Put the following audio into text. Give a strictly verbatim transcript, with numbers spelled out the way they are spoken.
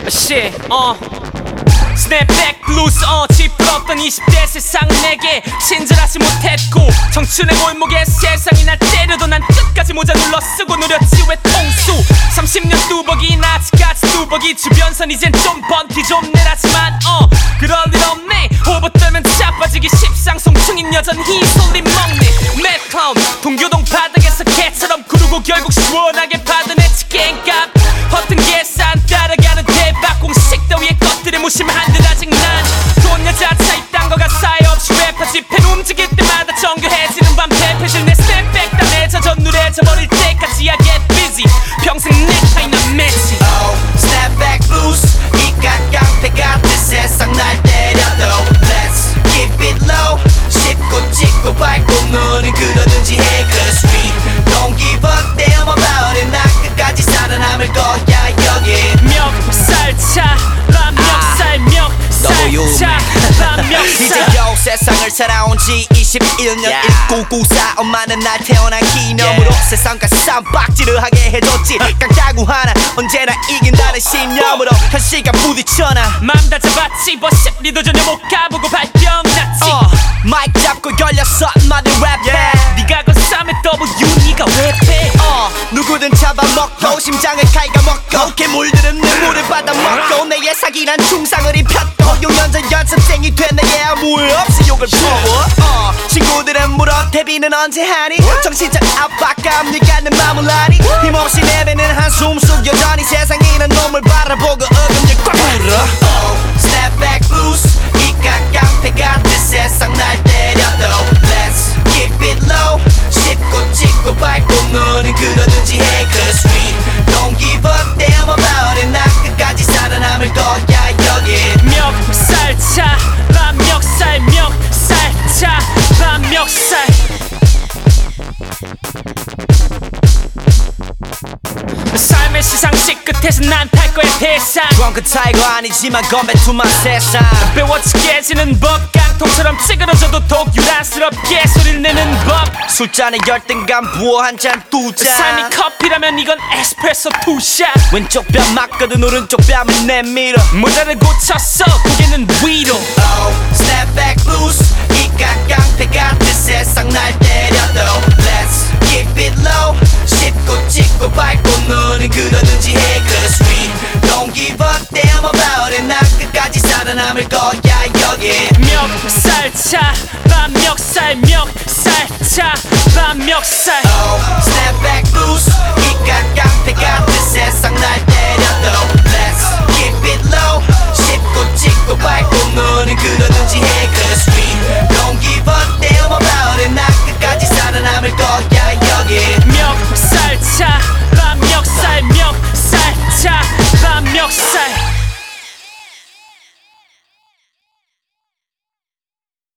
shit, uh 스냅백 블루스 어 찌푸렸던 이십 대 세상은 내게 친절하지 못했고 청춘의 골목에 세상이 날 때려도 난 끝까지 모자 눌러 쓰고 누렸지 왜 통수 삼십 년 뚜벅이 나 아직까지 뚜벅이 주변선 이젠 좀 번티 좀 내라지만 어 그럴 일 없네 호버 떨면 자빠지기 십상송충인 여전히 솔림 먹네 매클라운 동교동 바닥에서 개처럼 구르고 결국 시원하게 받은 애치 깽값 허튼 계산 따라가는 대박 공식 따위의 것들에 무심한 듯 아직 난 돈 여자 차 이딴 거가 사이 없이 래퍼 집행 움직일 때마다 정교해지는 밤 대패질 내 스냅백 땀에 젖어 누래져 버릴 때까지 I get busy 평생 넥타이 난 매지 Oh, snapback blues 이깟깡패 같은 세상 날 때려도 Let's keep it low 씹고 찍고 밟고 너는 그러든지 해 Cause we don't give a damn about it 나 끝까지 살아남을 거야 여기 멱살차 난 멱살 멱살차 난 멱살 이제요 세상을 살아온 지 이십일 년 yeah. 천구백구십사 엄마는 날 태어난 기념으로 yeah. 세상과 쌈박질을 하게 해줬지 깡따구 하나 언제나 이긴다는 신념으로 현실과 부딪혀나 맘 다 잡았지 버십 리도 전혀 못 가보고 발병 났지 어, 마이크 잡고 걸렸어 마들 랩해 yeah. 네가 건 쌈에 W 네가 왜 빼? 어, 누구든 잡아먹고 심장을 갉아먹고 괴물들은 눈물을 받아먹고 내 예사기란 충상을 입혔고 육 년 전 연습생이 된 내게 아무 일 없이 욕을 퍼워 어, 친구들은 물어 데뷔는 언제 하니 정신적 압박감 네가는 마음을 아니 힘없이 내뱉는 한숨 속 여전히 세상이란 놈을 바라보고 어금니 꽉 물어 oh, snapback blues 이깟깡패 같은 세상 날 때려도 Let's keep it low 씹고 찍고 밟고 너는 그러든지 해 Cause we don't give a damn about it 나 끝까지 살아남을 거야 여기 멱살차 난 멱살 멱살차 난 멱살 삶의 시상식 끝에서 난 탈 거야 대상 드렁큰 타이거 아니지만 건배 투만 세상 배워치 깨지는 법 깡통처럼 찌그러져도 독유란스럽게 소리를 내는 법 술잔에 열등감 부어 한 잔 두잔 삶이 커피라면 이건 에스프레소 투샷 왼쪽 뺨 맞거든 오른쪽 뺨을 내밀어 모자를 고쳤어 고개는 위로 Oh, snapback blues 이깟깡패 같은 세상 날 때려도 Let's keep it low 씹고 찍고 밟고 너는 그러든지 해 Cause we don't give a damn about it 나 끝까지 살아남을 거야 여기 멱살차 난 멱살 멱살차 난 멱살 Oh, snapback blues 이깟깡패 같은 세상 날